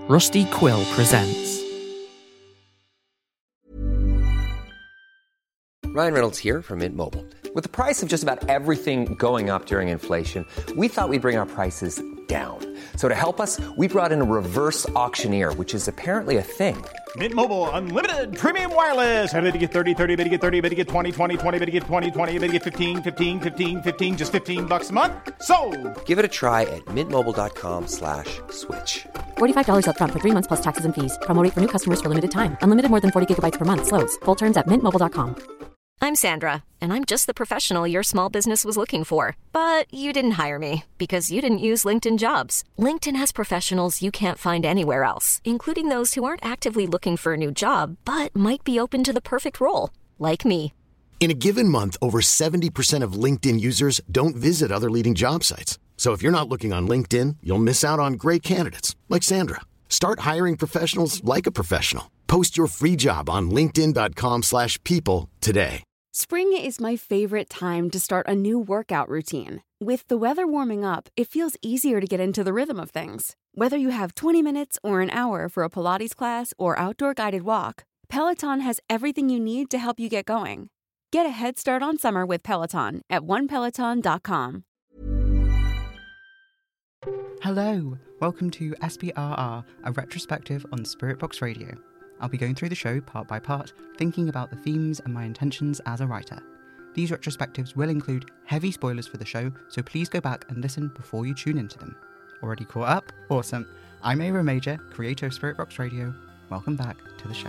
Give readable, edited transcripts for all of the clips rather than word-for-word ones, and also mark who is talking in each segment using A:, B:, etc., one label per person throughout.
A: Rusty Quill presents.
B: Ryan Reynolds here from Mint Mobile. With the price of just about everything going up during inflation, we thought we'd bring our prices down. So to help us, we brought in a reverse auctioneer, which is apparently a thing.
C: Mint Mobile Unlimited Premium Wireless. How to get 30, 30, bit to get 30, bit to get 20, 20, 20, bit to get 20, 20, bit to get 15, 15, 15, 15, just $15 a month? Sold!
B: Give it a try at mintmobile.com/switch.
D: $45 up front for 3 months plus taxes and fees. Promo rate for new customers for limited time. Unlimited more than 40 gigabytes per month. Slows full terms at mintmobile.com.
E: I'm Sandra, and I'm just the professional your small business was looking for. But you didn't hire me because you didn't use LinkedIn Jobs. LinkedIn has professionals you can't find anywhere else, including those who aren't actively looking for a new job, but might be open to the perfect role, like me.
F: In a given month, over 70% of LinkedIn users don't visit other leading job sites. So if you're not looking on LinkedIn, you'll miss out on great candidates like Sandra. Start hiring professionals like a professional. Post your free job on linkedin.com/people today.
G: Spring is my favorite time to start a new workout routine. With the weather warming up, it feels easier to get into the rhythm of things. Whether you have 20 minutes or an hour for a Pilates class or outdoor guided walk, Peloton has everything you need to help you get going. Get a head start on summer with Peloton at onepeloton.com.
H: Hello, welcome to SPRR, a retrospective on Spirit Box Radio. I'll be going through the show part by part, thinking about the themes and my intentions as a writer. These retrospectives will include heavy spoilers for the show, so please go back and listen before you tune into them. Already caught up? Awesome. I'm Ava Major, creator of Spirit Box Radio. Welcome back to the show.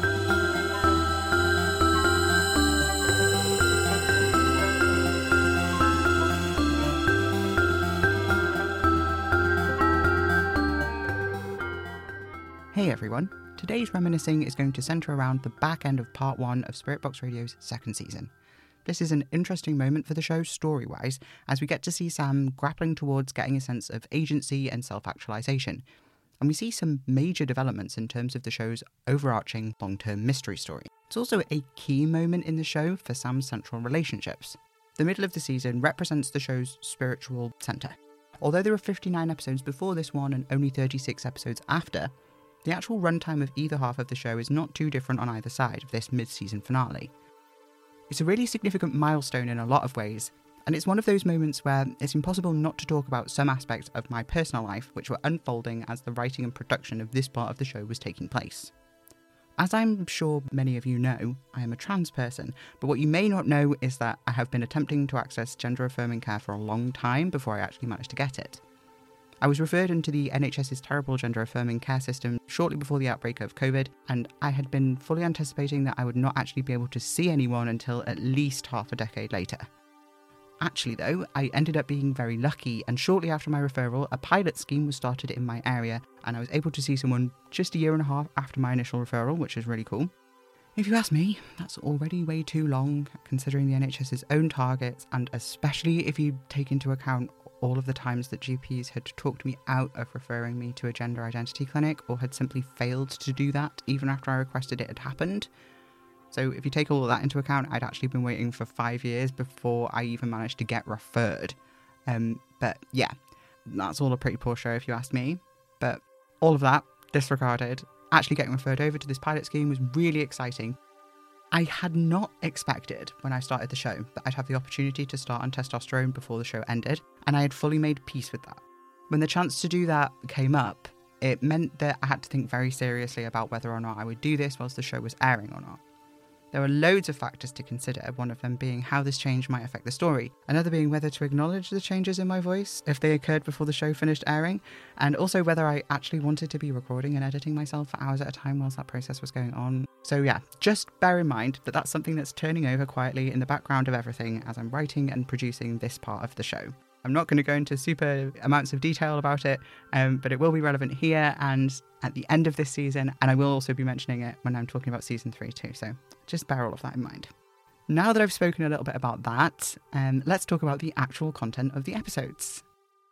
H: Hey everyone, today's reminiscing is going to centre around the back end of part 1 of Spirit Box Radio's second season. This is an interesting moment for the show story-wise, as we get to see Sam grappling towards getting a sense of agency and self-actualisation, and we see some major developments in terms of the show's overarching long-term mystery story. It's also a key moment in the show for Sam's central relationships. The middle of the season represents the show's spiritual centre. Although there were 59 episodes before this one and only 36 episodes after, the actual runtime of either half of the show is not too different on either side of this mid-season finale. It's a really significant milestone in a lot of ways, and it's one of those moments where it's impossible not to talk about some aspects of my personal life which were unfolding as the writing and production of this part of the show was taking place. As I'm sure many of you know, I am a trans person, but what you may not know is that I have been attempting to access gender-affirming care for a long time before I actually managed to get it. I was referred into the NHS's terrible gender-affirming care system shortly before the outbreak of COVID, and I had been fully anticipating that I would not actually be able to see anyone until at least half a decade later. Actually though, I ended up being very lucky, and shortly after my referral, a pilot scheme was started in my area, and I was able to see someone just a year and a half after my initial referral, which was really cool. If you ask me, that's already way too long, considering the NHS's own targets, and especially if you take into account all of the times that GPs had talked me out of referring me to a gender identity clinic, or had simply failed to do that even after I requested it had happened. So if you take all of that into account, I'd actually been waiting for 5 years before I even managed to get referred. But yeah, that's all a pretty poor show if you ask me. But all of that disregarded, actually getting referred over to this pilot scheme was really exciting. I had not expected, when I started the show, that I'd have the opportunity to start on testosterone before the show ended, and I had fully made peace with that. When the chance to do that came up, it meant that I had to think very seriously about whether or not I would do this whilst the show was airing or not. There were loads of factors to consider, one of them being how this change might affect the story, another being whether to acknowledge the changes in my voice if they occurred before the show finished airing, and also whether I actually wanted to be recording and editing myself for hours at a time whilst that process was going on. So yeah, just bear in mind that that's something that's turning over quietly in the background of everything as I'm writing and producing this part of the show. I'm not going to go into super amounts of detail about it, but it will be relevant here and at the end of this season, and I will also be mentioning it when I'm talking about season 3 too, so just bear all of that in mind. Now that I've spoken a little bit about that, let's talk about the actual content of the episodes.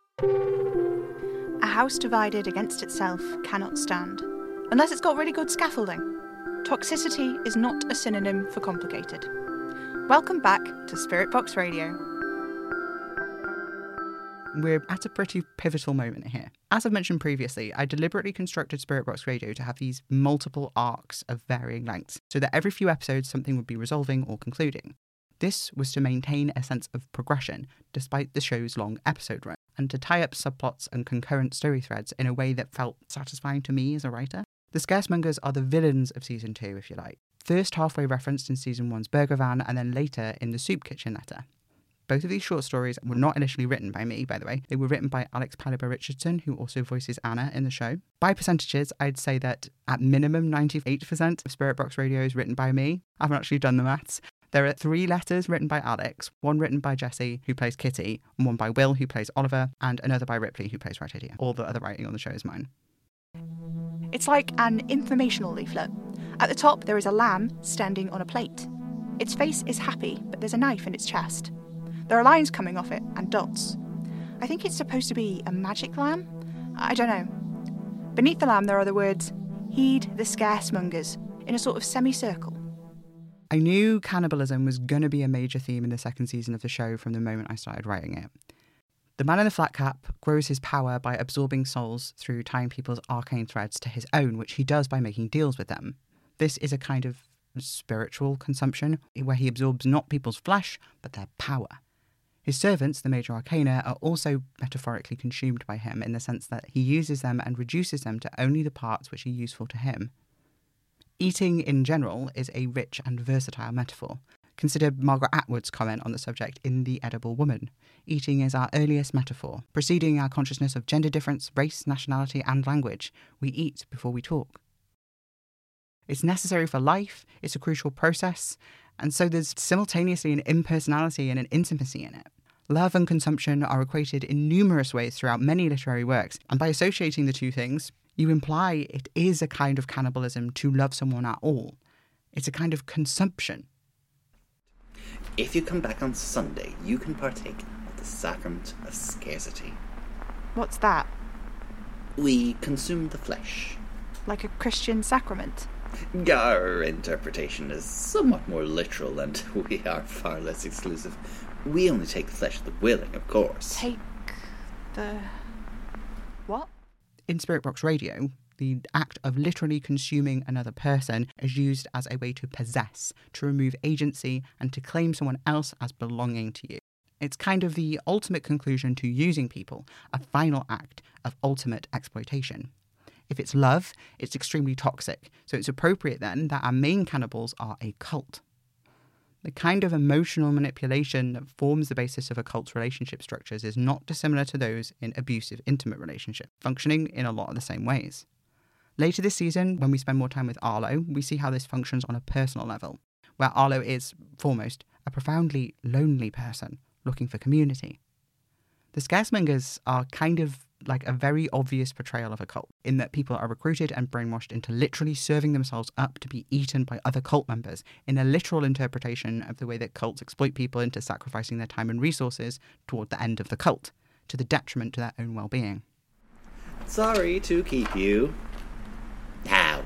I: A house divided against itself cannot stand, unless it's got really good scaffolding. Toxicity is not a synonym for complicated. Welcome back to Spirit Box Radio.
H: We're at a pretty pivotal moment here. As I've mentioned previously, I deliberately constructed Spirit Box Radio to have these multiple arcs of varying lengths, so that every few episodes something would be resolving or concluding. This was to maintain a sense of progression, despite the show's long episode run, and to tie up subplots and concurrent story threads in a way that felt satisfying to me as a writer. The Scaremongers are the villains of Season 2, if you like. First halfway referenced in Season 1's Burger Van, and then later in the Soup Kitchen letter. Both of these short stories were not initially written by me, by the way. They were written by Alex Paliber Richardson, who also voices Anna in the show. By percentages, I'd say that at minimum 98% of Spirit Box Radio is written by me. I haven't actually done the maths. There are 3 letters written by Alex, 1 written by Jessie, who plays Kitty, and 1 by Will, who plays Oliver, and another by Ripley, who plays Red Idiot. All the other writing on the show is mine.
I: It's like an informational leaflet. At the top, there is a lamb standing on a plate. Its face is happy, but there's a knife in its chest. There are lines coming off it, and dots. I think it's supposed to be a magic lamb? I don't know. Beneath the lamb there are the words, "Heed the Scaremongers," in a sort of semicircle.
H: I knew cannibalism was going to be a major theme in the second season of the show from the moment I started writing it. The man in the flat cap grows his power by absorbing souls through tying people's arcane threads to his own, which he does by making deals with them. This is a kind of spiritual consumption, where he absorbs not people's flesh, but their power. His servants, the Major Arcana, are also metaphorically consumed by him in the sense that he uses them and reduces them to only the parts which are useful to him. Eating in general is a rich and versatile metaphor. Consider Margaret Atwood's comment on the subject in The Edible Woman. Eating is our earliest metaphor, preceding our consciousness of gender difference, race, nationality, and language. We eat before we talk. It's necessary for life, it's a crucial process, and so there's simultaneously an impersonality and an intimacy in it. Love and consumption are equated in numerous ways throughout many literary works, and by associating the two things, you imply it is a kind of cannibalism to love someone at all. It's a kind of consumption.
J: If you come back on Sunday, you can partake of the sacrament of scarcity.
I: What's that?
J: We consume the flesh.
I: Like a Christian sacrament?
J: Our interpretation is somewhat more literal, and we are far less exclusive. We only take the flesh of the willing, of course.
I: Take the... what?
H: In Spirit Box Radio, the act of literally consuming another person is used as a way to possess, to remove agency, and to claim someone else as belonging to you. It's kind of the ultimate conclusion to using people, a final act of ultimate exploitation. If it's love, it's extremely toxic, so it's appropriate then that our main cannibals are a cult. The kind of emotional manipulation that forms the basis of a cult's relationship structures is not dissimilar to those in abusive intimate relationships, functioning in a lot of the same ways. Later this season, when we spend more time with Arlo, we see how this functions on a personal level, where Arlo is, foremost, a profoundly lonely person looking for community. The Scaremongers are kind of like a very obvious portrayal of a cult, in that people are recruited and brainwashed into literally serving themselves up to be eaten by other cult members, in a literal interpretation of the way that cults exploit people into sacrificing their time and resources toward the end of the cult, to the detriment to their own well-being.
J: Sorry to keep you. How?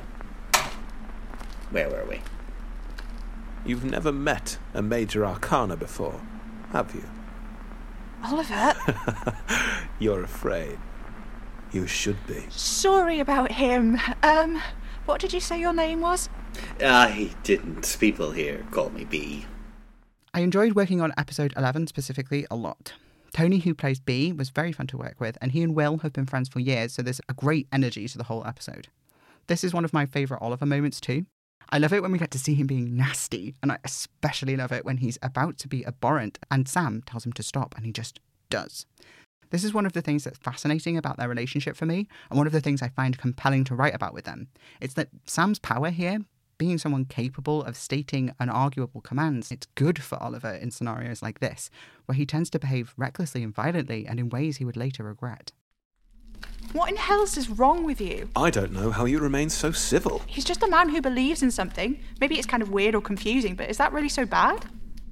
J: Where were we?
K: You've never met a Major Arcana before, have you?
I: Oliver?
K: You're afraid. You should be.
I: Sorry about him. What did you say your name was?
J: I didn't. People here call me B.
H: I enjoyed working on episode 11 specifically a lot. Tony, who plays B, was very fun to work with, and he and Will have been friends for years, so there's a great energy to the whole episode. This is one of my favourite Oliver moments too. I love it when we get to see him being nasty, and I especially love it when he's about to be abhorrent and Sam tells him to stop, and he just does. This is one of the things that's fascinating about their relationship for me, and one of the things I find compelling to write about with them. It's that Sam's power here, being someone capable of stating unarguable commands, it's good for Oliver in scenarios like this, where he tends to behave recklessly and violently and in ways he would later regret.
I: What in hell's is wrong with you?
K: I don't know how you remain so civil.
I: He's just a man who believes in something. Maybe it's kind of weird or confusing, but is that really so bad?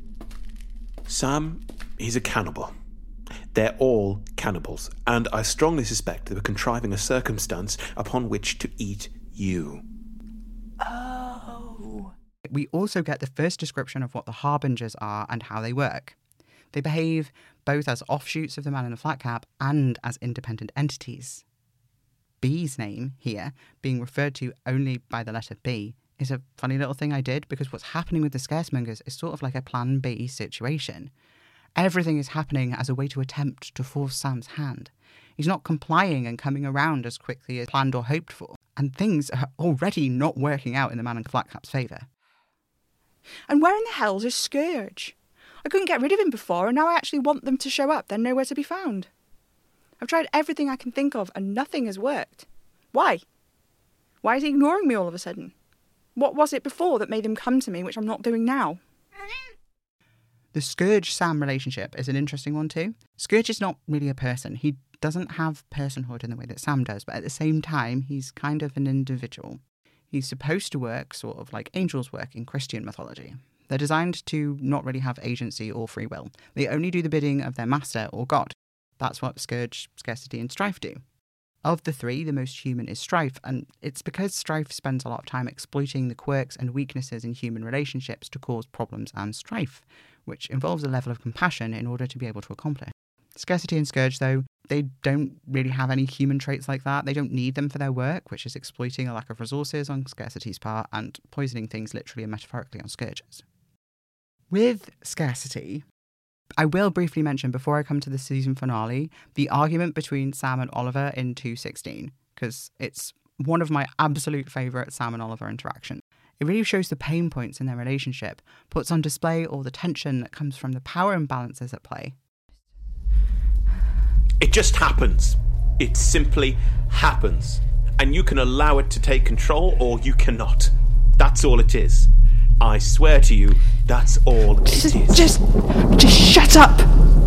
K: Sam, he's a cannibal. They're all cannibals, and I strongly suspect they were contriving a circumstance upon which to eat you.
I: Oh.
H: We also get the first description of what the Harbingers are and how they work. They behave both as offshoots of the Man in the Flat Cap and as independent entities. B's name here, being referred to only by the letter B, is a funny little thing I did because what's happening with the Scaremongers is sort of like a Plan B situation. Everything is happening as a way to attempt to force Sam's hand. He's not complying and coming around as quickly as planned or hoped for, and things are already not working out in the Man in the Flat Cap's favour.
I: And where in the hell's is Scourge? I couldn't get rid of him before, and now I actually want them to show up. They're nowhere to be found. I've tried everything I can think of, and nothing has worked. Why? Why is he ignoring me all of a sudden? What was it before that made him come to me, which I'm not doing now?
H: The Scourge-Sam relationship is an interesting one too. Scourge is not really a person. He doesn't have personhood in the way that Sam does, but at the same time, he's kind of an individual. He's supposed to work sort of like angels work in Christian mythology. They're designed to not really have agency or free will. They only do the bidding of their master or god. That's what Scourge, Scarcity and Strife do. Of the three, the most human is Strife, and it's because Strife spends a lot of time exploiting the quirks and weaknesses in human relationships to cause problems and strife, which involves a level of compassion in order to be able to accomplish. Scarcity and Scourge, though, they don't really have any human traits like that. They don't need them for their work, which is exploiting a lack of resources on Scarcity's part and poisoning things literally and metaphorically on Scourge's. With Scarcity, I will briefly mention, before I come to the season finale, the argument between Sam and Oliver in 2:16, because it's one of my absolute favourite Sam and Oliver interactions. It really shows the pain points in their relationship, puts on display all the tension that comes from the power imbalances at play.
K: It just happens. It simply happens. And you can allow it to take control or you cannot. That's all it is. I swear to you, that's all it is.
I: Just shut up!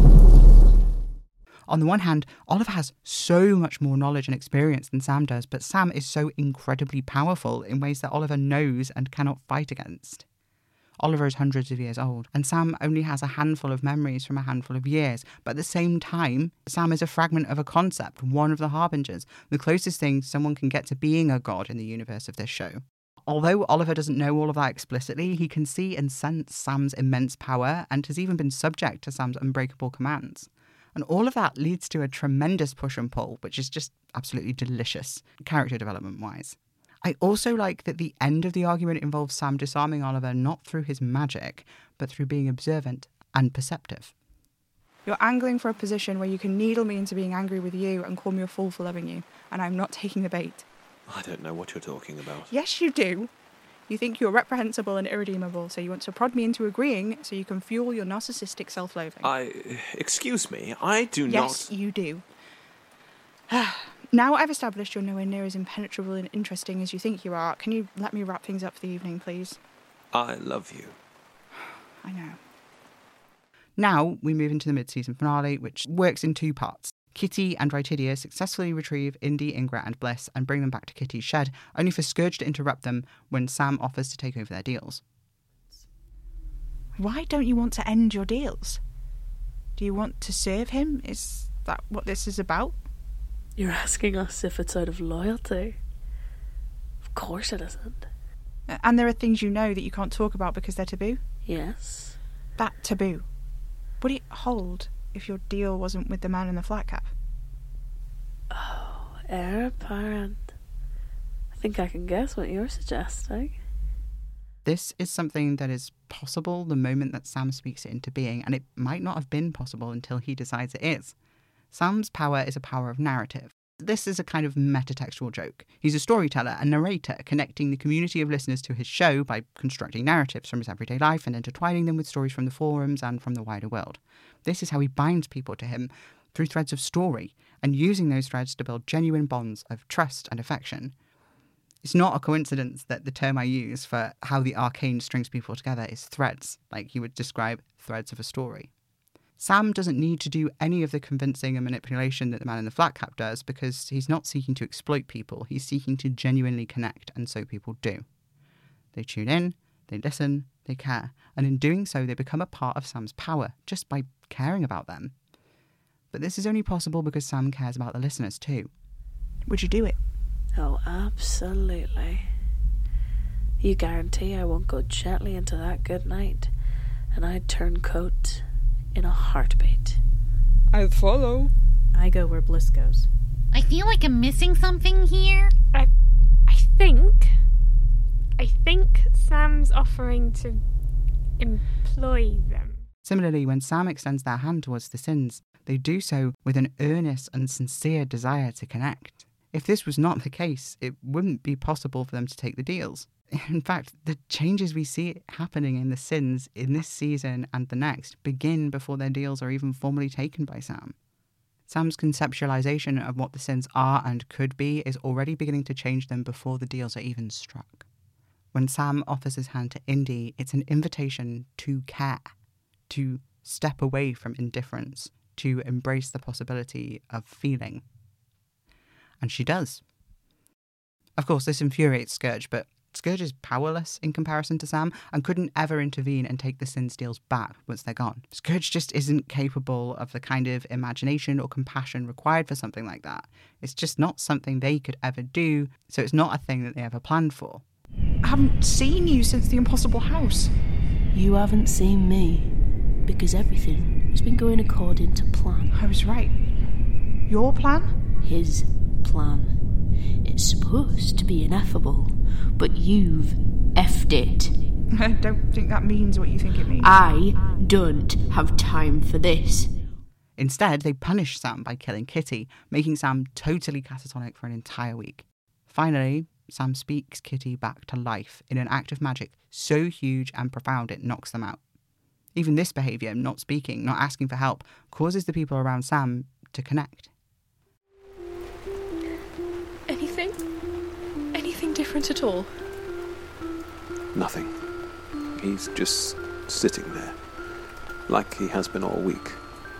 H: On the one hand, Oliver has so much more knowledge and experience than Sam does, but Sam is so incredibly powerful in ways that Oliver knows and cannot fight against. Oliver is hundreds of years old, and Sam only has a handful of memories from a handful of years, but at the same time, Sam is a fragment of a concept, one of the Harbingers, the closest thing someone can get to being a god in the universe of this show. Although Oliver doesn't know all of that explicitly, he can see and sense Sam's immense power and has even been subject to Sam's unbreakable commands. And all of that leads to a tremendous push and pull, which is just absolutely delicious, character development-wise. I also like that the end of the argument involves Sam disarming Oliver not through his magic, but through being observant and perceptive.
I: You're angling for a position where you can needle me into being angry with you and call me a fool for loving you, and I'm not taking the bait.
K: I don't know what you're talking about.
I: Yes, you do. You think you're reprehensible and irredeemable, so you want to prod me into agreeing so you can fuel your narcissistic self-loathing.
K: Excuse me, I do not...
I: Yes, you do. Now I've established you're nowhere near as impenetrable and interesting as you think you are, can you let me wrap things up for the evening, please?
K: I love you.
I: I know.
H: Now we move into the mid-season finale, which works in two parts. Kitty and Rytidia successfully retrieve Indy, Ingra and Bliss and bring them back to Kitty's shed, only for Scourge to interrupt them when Sam offers to take over their deals.
I: Why don't you want to end your deals? Do you want to serve him? Is that what this is about?
L: You're asking us if it's out of loyalty. Of course it isn't.
I: And there are things you know that you can't talk about because they're taboo?
L: Yes.
I: That taboo. Would it hold if your deal wasn't with the Man in the Flat Cap?
L: Oh, heir apparent. I think I can guess what you're suggesting.
H: This is something that is possible the moment that Sam speaks it into being, and it might not have been possible until he decides it is. Sam's power is a power of narrative. This is a kind of metatextual joke. He's a storyteller, a narrator, connecting the community of listeners to his show by constructing narratives from his everyday life and intertwining them with stories from the forums and from the wider world. This is how he binds people to him, through threads of story, and using those threads to build genuine bonds of trust and affection. It's not a coincidence that the term I use for how the arcane strings people together is threads, like you would describe threads of a story. Sam doesn't need to do any of the convincing and manipulation that the Man in the Flat Cap does because he's not seeking to exploit people, he's seeking to genuinely connect, and so people do. They tune in, they listen, they care, and in doing so they become a part of Sam's power, just by caring about them. But this is only possible because Sam cares about the listeners too.
I: Would you do it?
L: Oh, absolutely. You guarantee I won't go gently into that good night, and I'd turn coat in a heartbeat.
M: I'll follow.
L: I go where Bliss goes.
N: I feel like I'm missing something here.
O: I think Sam's offering to employ them.
H: Similarly, when Sam extends their hand towards the Sins, they do so with an earnest and sincere desire to connect. If this was not the case, it wouldn't be possible for them to take the deals. In fact, the changes we see happening in the Sins in this season and the next begin before their deals are even formally taken by Sam. Sam's conceptualization of what the Sins are and could be is already beginning to change them before the deals are even struck. When Sam offers his hand to Indy, it's an invitation to care, to step away from indifference, to embrace the possibility of feeling. And she does. Of course, this infuriates Scourge, but Scourge is powerless in comparison to Sam and couldn't ever intervene and take the Sins deals back once they're gone. Scourge just isn't capable of the kind of imagination or compassion required for something like that. It's just not something they could ever do, so it's not a thing that they ever planned for.
I: I haven't seen you since the Impossible House.
L: You haven't seen me, because everything has been going according to plan.
I: I was right. Your plan?
L: His plan. It's supposed to be ineffable, but you've effed it.
I: I don't think that means what you think it means.
L: I don't have time for this.
H: Instead, they punish Sam by killing Kitty, making Sam totally catatonic for an entire week. Finally, Sam speaks Kitty back to life in an act of magic so huge and profound it knocks them out. Even this behaviour, not speaking, not asking for help, causes the people around Sam to connect.
M: Anything different at all?
K: Nothing. He's just sitting there, like he has been all week.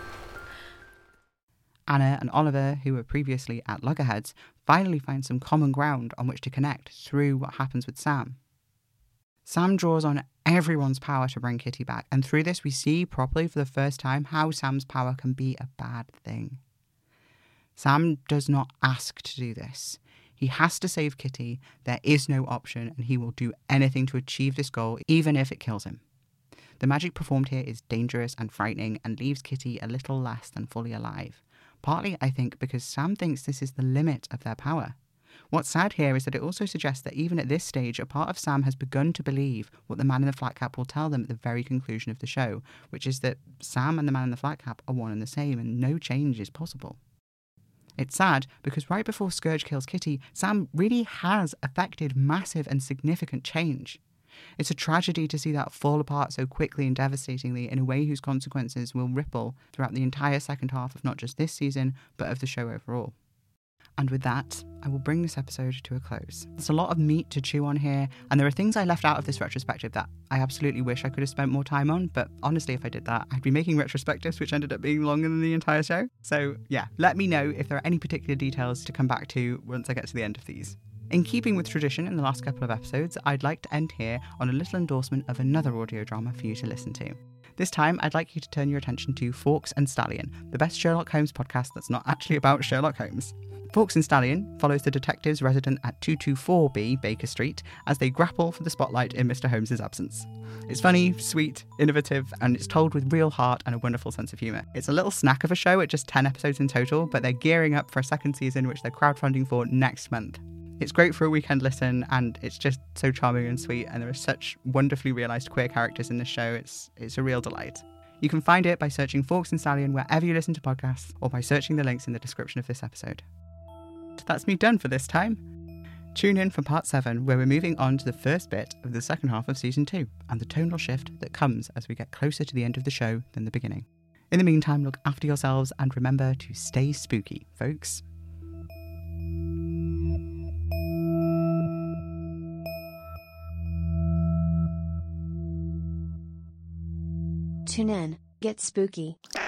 H: Anna and Oliver, who were previously at loggerheads, finally find some common ground on which to connect through what happens with Sam. Sam draws on everyone's power to bring Kitty back, and through this we see properly for the first time how Sam's power can be a bad thing. Sam does not ask to do this. He has to save Kitty, there is no option, and he will do anything to achieve this goal, even if it kills him. The magic performed here is dangerous and frightening and leaves Kitty a little less than fully alive. Partly, I think, because Sam thinks this is the limit of their power. What's sad here is that it also suggests that even at this stage, a part of Sam has begun to believe what the Man in the Flat Cap will tell them at the very conclusion of the show, which is that Sam and the Man in the Flat Cap are one and the same and no change is possible. It's sad because right before Scourge kills Kitty, Sam really has effected massive and significant change. It's a tragedy to see that fall apart so quickly and devastatingly in a way whose consequences will ripple throughout the entire second half of not just this season, but of the show overall. And with that, I will bring this episode to a close. There's a lot of meat to chew on here, and there are things I left out of this retrospective that I absolutely wish I could have spent more time on, but honestly, if I did that, I'd be making retrospectives which ended up being longer than the entire show. So yeah, let me know if there are any particular details to come back to once I get to the end of these. In keeping with tradition in the last couple of episodes, I'd like to end here on a little endorsement of another audio drama for you to listen to. This time, I'd like you to turn your attention to Forks and Stallion, the best Sherlock Holmes podcast that's not actually about Sherlock Holmes. Forks and Stallion follows the detectives resident at 224B Baker Street as they grapple for the spotlight in Mr. Holmes' absence. It's funny, sweet, innovative, and it's told with real heart and a wonderful sense of humour. It's a little snack of a show at just 10 episodes in total, but they're gearing up for a second season which they're crowdfunding for next month. It's great for a weekend listen, and it's just so charming and sweet, and there are such wonderfully realised queer characters in this show. It's a real delight. You can find it by searching Forks and Stallion wherever you listen to podcasts, or by searching the links in the description of this episode. That's me done for this time. Tune in for part 7, where we're moving on to the first bit of the second half of season 2, and the tonal shift that comes as we get closer to the end of the show than the beginning. In the meantime, look after yourselves and remember to stay spooky, folks.
P: Tune in, get spooky.